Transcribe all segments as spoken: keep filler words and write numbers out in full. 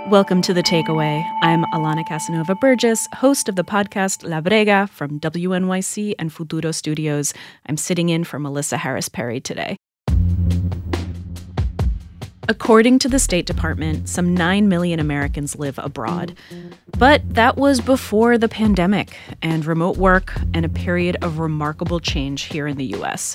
Welcome to The Takeaway. I'm Alana Casanova Burgess, host of the podcast La Brega from W N Y C and Futuro Studios. I'm sitting in for Melissa Harris Perry today. According to the State Department, some nine million Americans live abroad. But that was before the pandemic and remote work and a period of remarkable change here in the U S.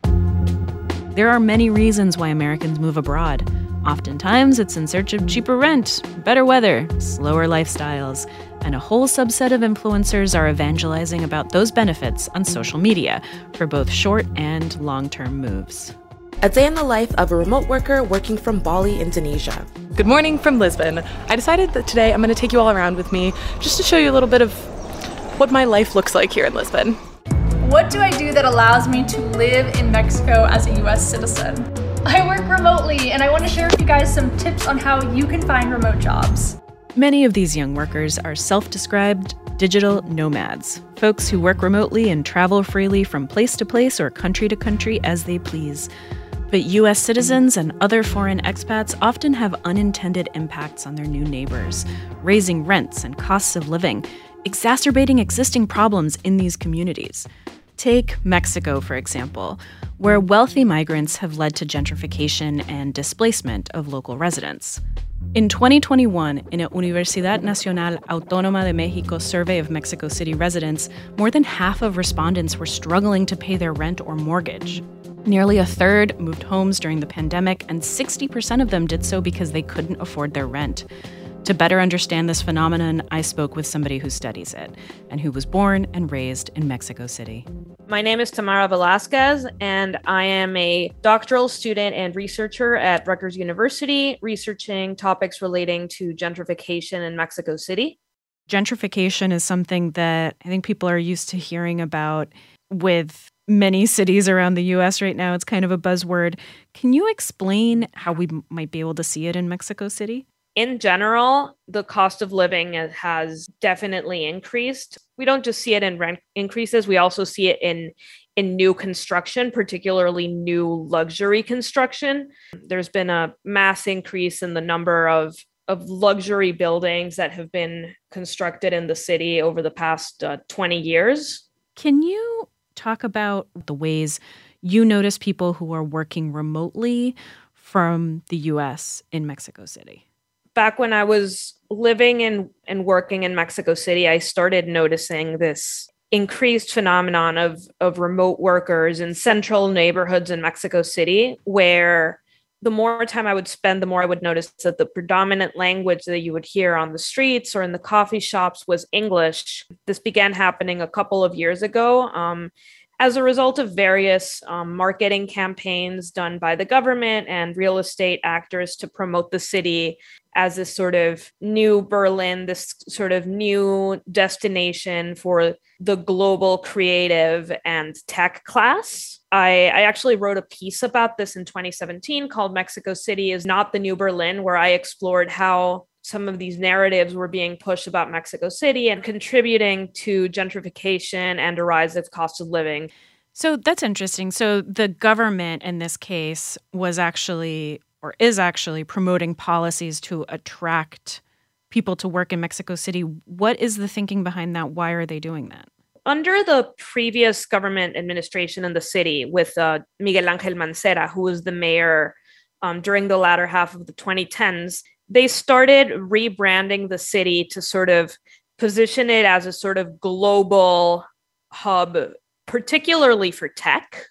There are many reasons why Americans move abroad. Oftentimes, it's in search of cheaper rent, better weather, slower lifestyles, and a whole subset of influencers are evangelizing about those benefits on social media for both short and long-term moves. A day in the life of a remote worker working from Bali, Indonesia. Good morning from Lisbon. I decided that today I'm going to take you all around with me just to show you a little bit of what my life looks like here in Lisbon. What do I do that allows me to live in Mexico as a U S citizen? I work remotely, and I want to share with you guys some tips on how you can find remote jobs. Many of these young workers are self-described digital nomads, folks who work remotely and travel freely from place to place or country to country as they please. But U S citizens and other foreign expats often have unintended impacts on their new neighbors, raising rents and costs of living, exacerbating existing problems in these communities. Take Mexico, for example, where wealthy migrants have led to gentrification and displacement of local residents. In twenty twenty-one, in a Universidad Nacional Autónoma de México survey of Mexico City residents, more than half of respondents were struggling to pay their rent or mortgage. Nearly a third moved homes during the pandemic, and sixty percent of them did so because they couldn't afford their rent. To better understand this phenomenon, I spoke with somebody who studies it and who was born and raised in Mexico City. My name is Tamara Velasquez, and I am a doctoral student and researcher at Rutgers University, researching topics relating to gentrification in Mexico City. Gentrification is something that I think people are used to hearing about with many cities around the U S right now. It's kind of a buzzword. Can you explain how we m- might be able to see it in Mexico City? In general, the cost of living has definitely increased. We don't just see it in rent increases, we also see it in, in new construction, particularly new luxury construction. There's been a mass increase in the number of, of luxury buildings that have been constructed in the city over the past uh, twenty years. Can you talk about the ways you notice people who are working remotely from the U S in Mexico City? Back when I was living and, and working in Mexico City, I started noticing this increased phenomenon of, of remote workers in central neighborhoods in Mexico City, where the more time I would spend, the more I would notice that the predominant language that you would hear on the streets or in the coffee shops was English. This began happening a couple of years ago. Um, As a result of various um, marketing campaigns done by the government and real estate actors to promote the city as this sort of new Berlin, this sort of new destination for the global creative and tech class. I, I actually wrote a piece about this in twenty seventeen called Mexico City is Not the New Berlin, where I explored how some of these narratives were being pushed about Mexico City and contributing to gentrification and a rise of cost of living. So that's interesting. So the government in this case was actually, or is actually, promoting policies to attract people to work in Mexico City. What is the thinking behind that? Why are they doing that? Under the previous government administration in the city with uh, Miguel Ángel Mancera, who was the mayor um, during the latter half of the twenty tens, they started rebranding the city to sort of position it as a sort of global hub, particularly for tech.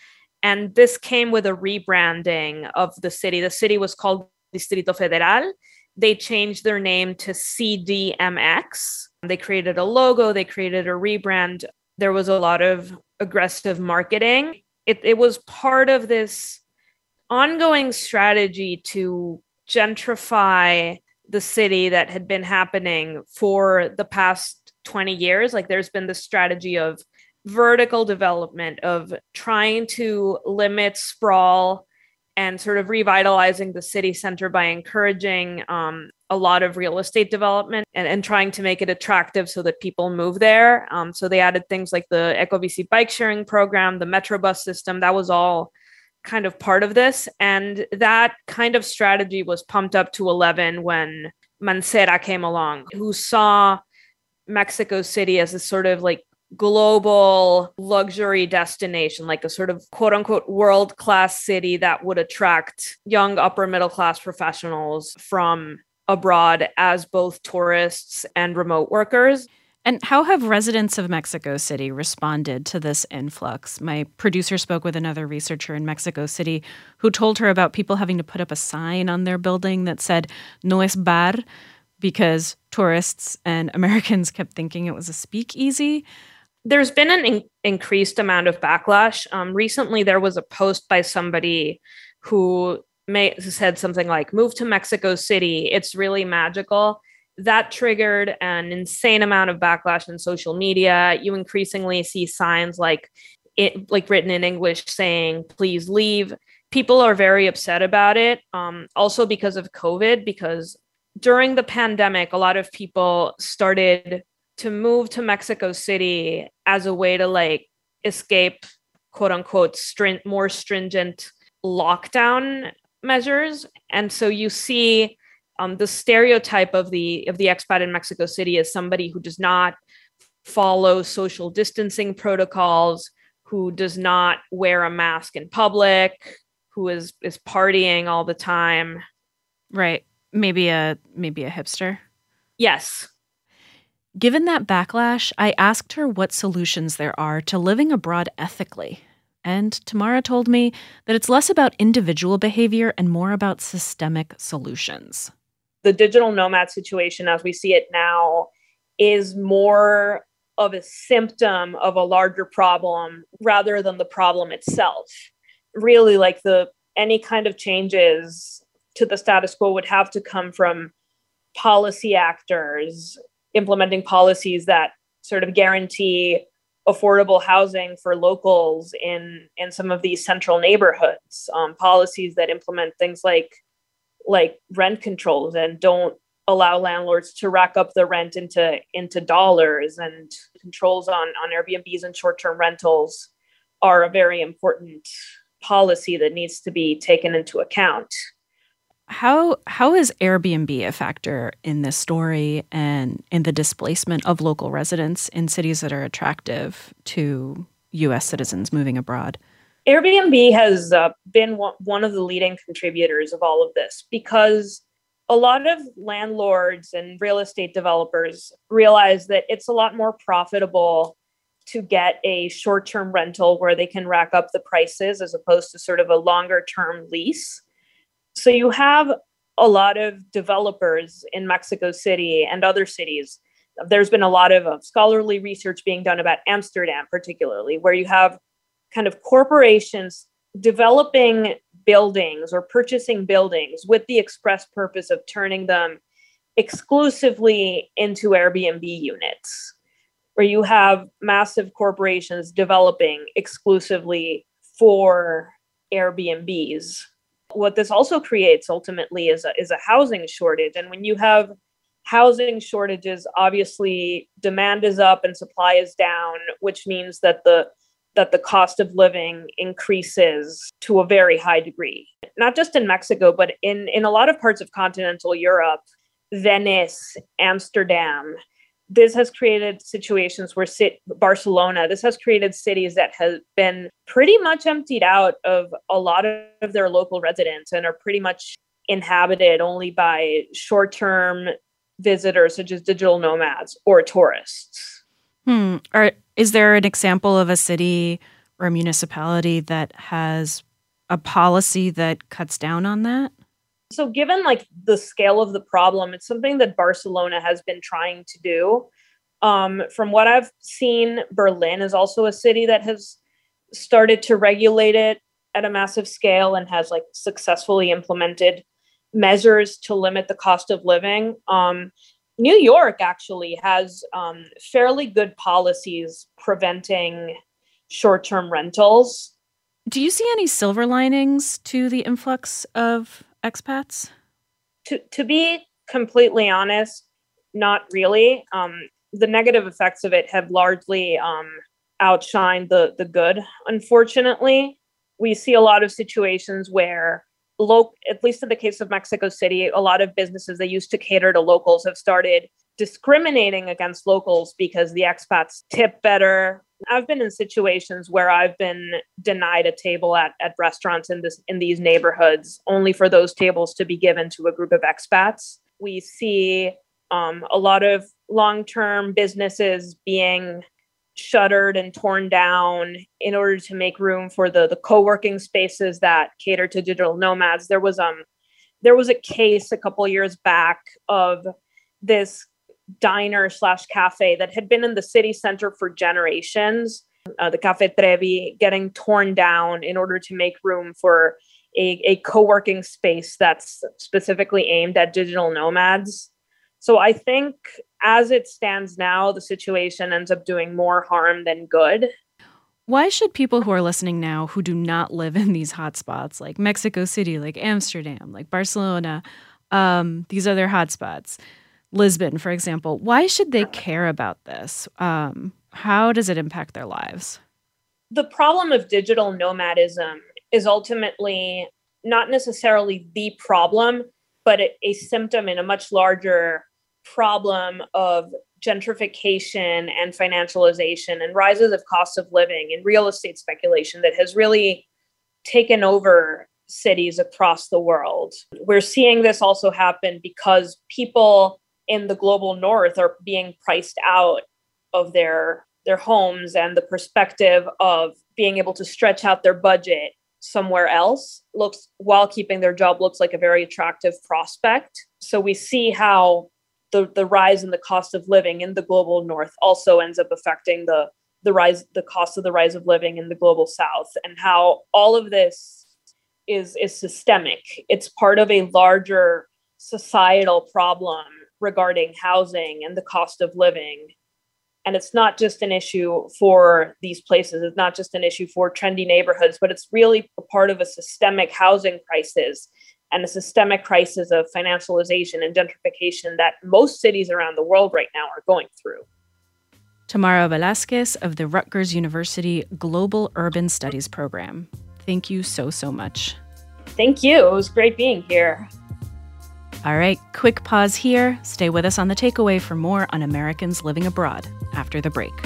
And this came with a rebranding of the city. The city was called Distrito Federal. They changed their name to C D M X. They created a logo, they created a rebrand. There was a lot of aggressive marketing. It, it was part of this ongoing strategy to gentrify the city that had been happening for the past twenty years. Like there's been this strategy of vertical development, of trying to limit sprawl and sort of revitalizing the city center by encouraging um, a lot of real estate development and, and trying to make it attractive so that people move there. Um, so they added things like the Ecobici bike sharing program, the Metrobus system. That was all kind of part of this. And that kind of strategy was pumped up to eleven when Mancera came along, who saw Mexico City as a sort of like global luxury destination, like a sort of quote unquote world-class city that would attract young upper middle class professionals from abroad as both tourists and remote workers. And how have residents of Mexico City responded to this influx? My producer spoke with another researcher in Mexico City who told her about people having to put up a sign on their building that said, "No es bar," because tourists and Americans kept thinking it was a speakeasy. There's been an in- increased amount of backlash. Um, recently, there was a post by somebody who may, said something like, "Move to Mexico City. It's really magical." That triggered an insane amount of backlash in social media. You increasingly see signs like it, like written in English saying, "Please leave." People are very upset about it. Um, also because of COVID, because during the pandemic, a lot of people started to move to Mexico City as a way to like escape, quote unquote, string- more stringent lockdown measures. And so you see um, the stereotype of the of the expat in Mexico City as somebody who does not follow social distancing protocols, who does not wear a mask in public, who is is partying all the time. Right. Maybe a maybe a hipster. Yes. Given that backlash, I asked her what solutions there are to living abroad ethically. And Tamara told me that it's less about individual behavior and more about systemic solutions. The digital nomad situation, as we see it now, is more of a symptom of a larger problem rather than the problem itself. Really, like the any kind of changes to the status quo would have to come from policy actors implementing policies that sort of guarantee affordable housing for locals in, in some of these central neighborhoods, um, policies that implement things like, like rent controls and don't allow landlords to rack up the rent into, into dollars, and controls on, on Airbnbs and short-term rentals are a very important policy that needs to be taken into account. How how is Airbnb a factor in this story and in the displacement of local residents in cities that are attractive to U S citizens moving abroad? Airbnb has uh, been one of the leading contributors of all of this, because a lot of landlords and real estate developers realize that it's a lot more profitable to get a short-term rental where they can rack up the prices as opposed to sort of a longer-term lease. So you have a lot of developers in Mexico City and other cities. There's been a lot of uh, scholarly research being done about Amsterdam, particularly, where you have kind of corporations developing buildings or purchasing buildings with the express purpose of turning them exclusively into Airbnb units, where you have massive corporations developing exclusively for Airbnbs. What this also creates ultimately is a, is a housing shortage. And when you have housing shortages, obviously demand is up and supply is down, which means that the that the cost of living increases to a very high degree, not just in Mexico, but in, in a lot of parts of continental Europe, Venice, Amsterdam. This has created situations where sit, Barcelona, this has created cities that have been pretty much emptied out of a lot of their local residents and are pretty much inhabited only by short-term visitors, such as digital nomads or tourists. Hmm. Are, is there an example of a city or a municipality that has a policy that cuts down on that? So given like the scale of the problem, it's something that Barcelona has been trying to do. Um, from what I've seen, Berlin is also a city that has started to regulate it at a massive scale and has like successfully implemented measures to limit the cost of living. Um, New York actually has um, fairly good policies preventing short-term rentals. Do you see any silver linings to the influx of expats? To to be completely honest, not really. Um, the negative effects of it have largely um, outshined the the good. Unfortunately, we see a lot of situations where local, at least in the case of Mexico City, a lot of businesses that used to cater to locals have started discriminating against locals because the expats tip better. I've been in situations where I've been denied a table at, at restaurants in this in these neighborhoods, only for those tables to be given to a group of expats. We see um, a lot of long-term businesses being shuttered and torn down in order to make room for the, the co-working spaces that cater to digital nomads. There was um there was a case a couple years back of this diner slash cafe that had been in the city center for generations, uh, the Café Trevi, getting torn down in order to make room for a, a co-working space that's specifically aimed at digital nomads. So I think as it stands now, the situation ends up doing more harm than good. Why should people who are listening now who do not live in these hotspots like Mexico City, like Amsterdam, like Barcelona, um, these other hotspots, Lisbon, for example, why should they care about this? Um, how does it impact their lives? The problem of digital nomadism is ultimately not necessarily the problem, but a, a symptom in a much larger problem of gentrification and financialization and rises of cost of living and real estate speculation that has really taken over cities across the world. We're seeing this also happen because people in the global north are being priced out of their, their homes, and the perspective of being able to stretch out their budget somewhere else looks, while keeping their job, looks like a very attractive prospect. So we see how the, the rise in the cost of living in the global north also ends up affecting the, the rise, the cost of the rise of living in the global south, and how all of this is, is systemic. It's part of a larger societal problem regarding housing and the cost of living. And it's not just an issue for these places. It's not just an issue for trendy neighborhoods, but it's really a part of a systemic housing crisis and a systemic crisis of financialization and gentrification that most cities around the world right now are going through. Tamara Velasquez of the Rutgers University Global Urban Studies Program. Thank you so, so much. Thank you. It was great being here. All right, quick pause here. Stay with us on The Takeaway for more on Americans living abroad after the break.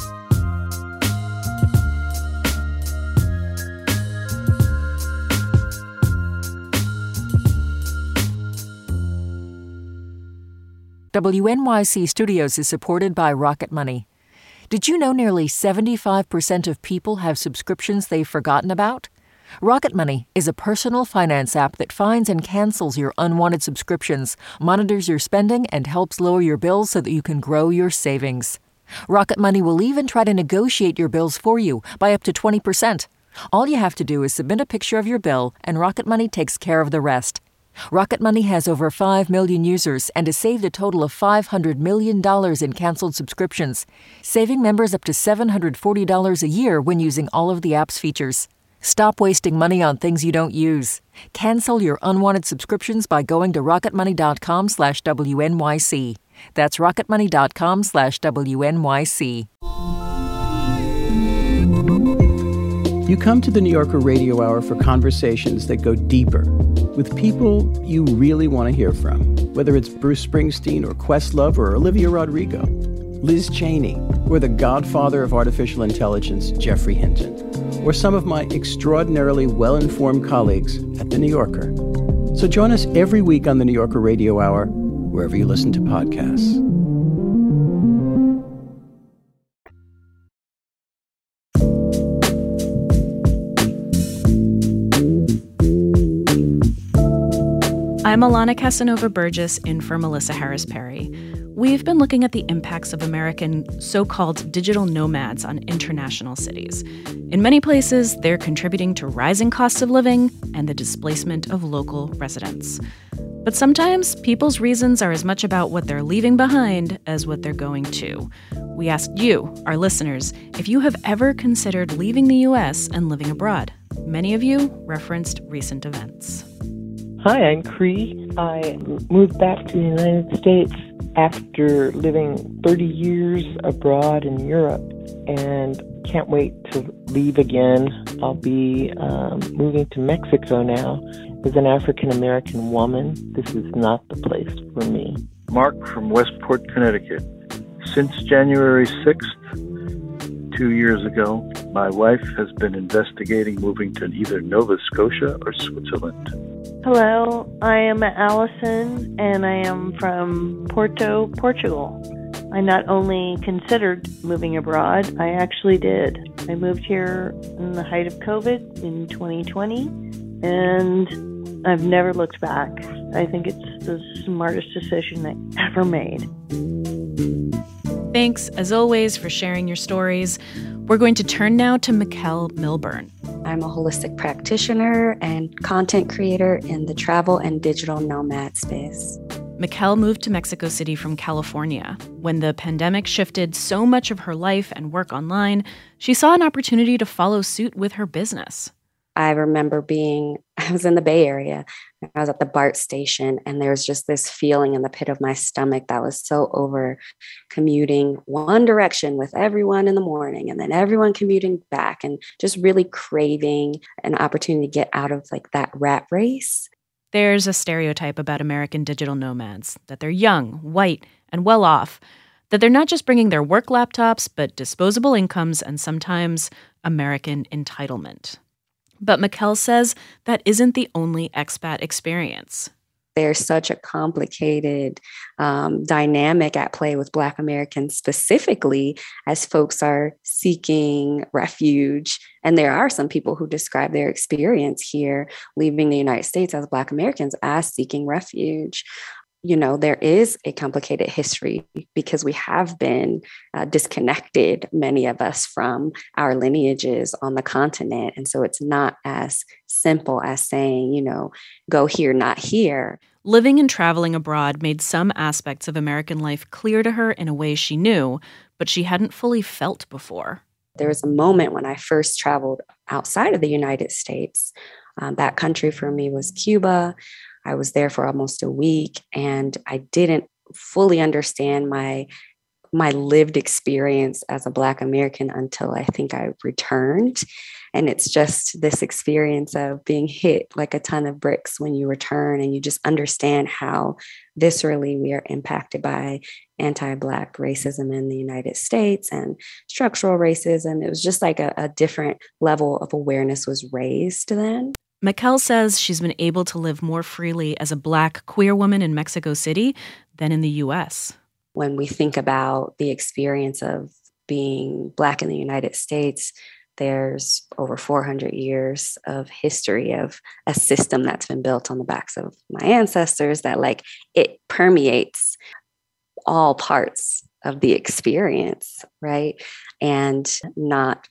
W N Y C Studios is supported by Rocket Money. Did you know nearly seventy-five percent of people have subscriptions they've forgotten about? Rocket Money is a personal finance app that finds and cancels your unwanted subscriptions, monitors your spending, and helps lower your bills so that you can grow your savings. Rocket Money will even try to negotiate your bills for you by up to twenty percent. All you have to do is submit a picture of your bill, and Rocket Money takes care of the rest. Rocket Money has over five million users and has saved a total of five hundred million dollars in canceled subscriptions, saving members up to seven hundred forty dollars a year when using all of the app's features. Stop wasting money on things you don't use. Cancel your unwanted subscriptions by going to rocketmoney.com slash WNYC. That's rocketmoney.com slash WNYC. You come to the New Yorker Radio Hour for conversations that go deeper with people you really want to hear from, whether it's Bruce Springsteen or Questlove or Olivia Rodrigo, Liz Cheney, or the godfather of artificial intelligence, Geoffrey Hinton, or some of my extraordinarily well-informed colleagues at The New Yorker. So join us every week on the New Yorker Radio Hour, wherever you listen to podcasts. I'm Alana Casanova-Burgess in for Melissa Harris Perry. We've been looking at the impacts of American so-called digital nomads on international cities. In many places, they're contributing to rising costs of living and the displacement of local residents. But sometimes people's reasons are as much about what they're leaving behind as what they're going to. We asked you, our listeners, if you have ever considered leaving the U S and living abroad. Many of you referenced recent events. Hi, I'm Cree. I moved back to the United States after living thirty years abroad in Europe and can't wait to leave again. I'll be um, moving to Mexico now, As an African American woman, this is not the place for me. Mark from Westport, Connecticut. Since January sixth, two years ago, my wife has been investigating moving to either Nova Scotia or Switzerland. Hello, I am Allison, and I am from Porto, Portugal. I not only considered moving abroad, I actually did. I moved here in the height of COVID in twenty twenty, and I've never looked back. I think it's the smartest decision I ever made. Thanks, as always, for sharing your stories. We're going to turn now to Mikkel Milburn. I'm a holistic practitioner and content creator in the travel and digital nomad space. Mikkel moved to Mexico City from California. When the pandemic shifted so much of her life and work online, she saw an opportunity to follow suit with her business. I remember being, I was in the Bay Area, I was at the BART station, and there was just this feeling in the pit of my stomach that was so over commuting one direction with everyone in the morning and then everyone commuting back, and just really craving an opportunity to get out of like that rat race. There's a stereotype about American digital nomads, that they're young, white, and well off, that they're not just bringing their work laptops, but disposable incomes and sometimes American entitlement. But Mikkel says that isn't the only expat experience. There's such a complicated um, dynamic at play with Black Americans specifically as folks are seeking refuge. And there are some people who describe their experience here leaving the United States as Black Americans as seeking refuge. You know, there is a complicated history because we have been uh, disconnected, many of us, from our lineages on the continent. And so it's not as simple as saying, you know, go here, not here. Living and traveling abroad made some aspects of American life clear to her in a way she knew, but she hadn't fully felt before. There was a moment when I first traveled outside of the United States. Um, that country for me was Cuba. I was there for almost a week, and I didn't fully understand my my lived experience as a Black American until I think I returned. And it's just this experience of being hit like a ton of bricks when you return, and you just understand how viscerally we are impacted by anti-Black racism in the United States and structural racism. It was just like a, a different level of awareness was raised then. Mikkel says she's been able to live more freely as a Black queer woman in Mexico City than in the U S. When we think about the experience of being Black in the United States, there's over four hundred years of history of a system that's been built on the backs of my ancestors that like it permeates all parts of the experience, right? And not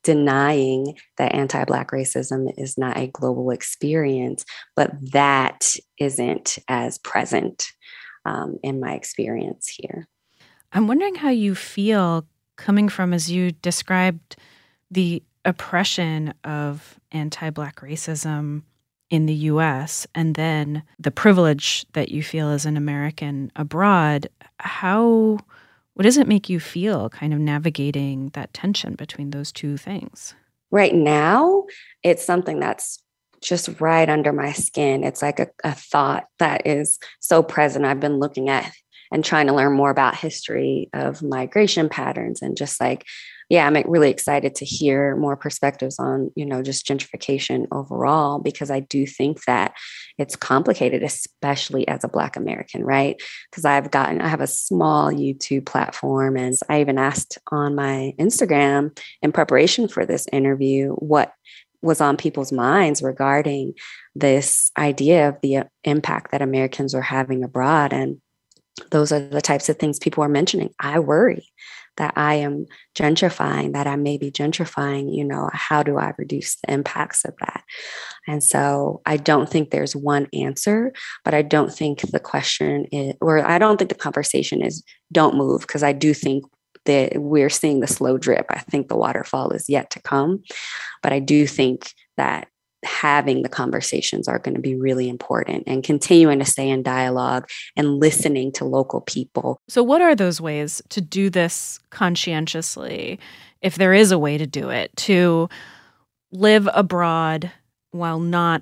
denying that anti-Black racism is not a global experience, but that isn't as present um, in my experience here. I'm wondering how you feel coming from, as you described, the oppression of anti-Black racism in the U S and then the privilege that you feel as an American abroad. How... What does it make you feel kind of navigating that tension between those two things? Right now, it's something that's just right under my skin. It's like a, a thought that is so present. I've been looking at and trying to learn more about history of migration patterns and just like, yeah, I'm really excited to hear more perspectives on, you know, just gentrification overall, because I do think that it's complicated, especially as a Black American, right? Because I've gotten, I have a small YouTube platform, and I even asked on my Instagram in preparation for this interview what was on people's minds regarding this idea of the impact that Americans are having abroad. And those are the types of things people are mentioning. I worry that I am gentrifying, that I may be gentrifying, you know, how do I reduce the impacts of that? And so I don't think there's one answer, but I don't think the question is, or I don't think the conversation is don't move, because I do think that we're seeing the slow drip. I think the waterfall is yet to come, but I do think that having the conversations are going to be really important, and continuing to stay in dialogue and listening to local people. So what are those ways to do this conscientiously, if there is a way to do it, to live abroad while not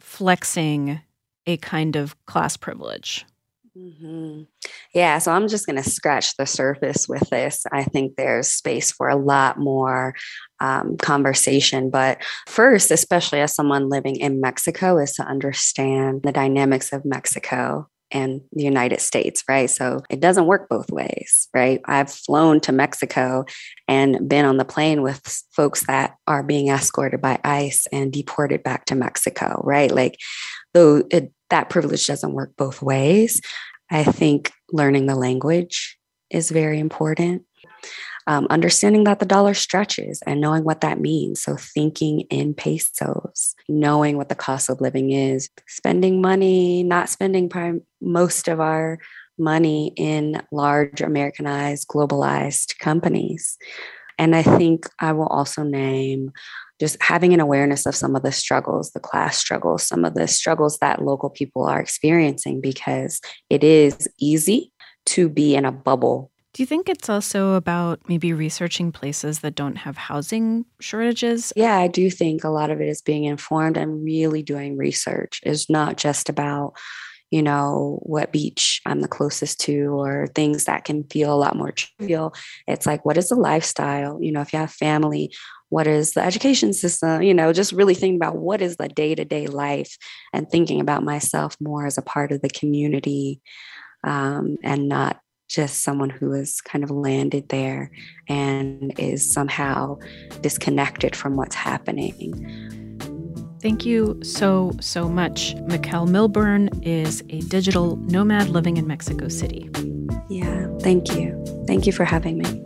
flexing a kind of class privilege. Mm-hmm. Yeah, so I'm just going to scratch the surface with this. I think there's space for a lot more um, conversation. But first, especially as someone living in Mexico, is to understand the dynamics of Mexico and the United States, right? So it doesn't work both ways, right? I've flown to Mexico and been on the plane with folks that are being escorted by ICE and deported back to Mexico, right? Like, though it, that privilege doesn't work both ways, I think learning the language is very important. Um, understanding that the dollar stretches and knowing what that means. So thinking in pesos, knowing what the cost of living is, spending money, not spending prime, most of our money in large Americanized, globalized companies. And I think I will also name just having an awareness of some of the struggles, the class struggles, some of the struggles that local people are experiencing, because it is easy to be in a bubble. Do you think it's also about maybe researching places that don't have housing shortages? Yeah, I do think a lot of it is being informed and really doing research. It's not just about, you know, what beach I'm the closest to or things that can feel a lot more trivial. It's like, what is the lifestyle? You know, if you have family, what is the education system? You know, just really thinking about what is the day-to-day life and thinking about myself more as a part of the community um, and not just someone who has kind of landed there and is somehow disconnected from what's happening. Thank you so, so much. Mikkel Milburn is a digital nomad living in Mexico City. Yeah, thank you. Thank you for having me.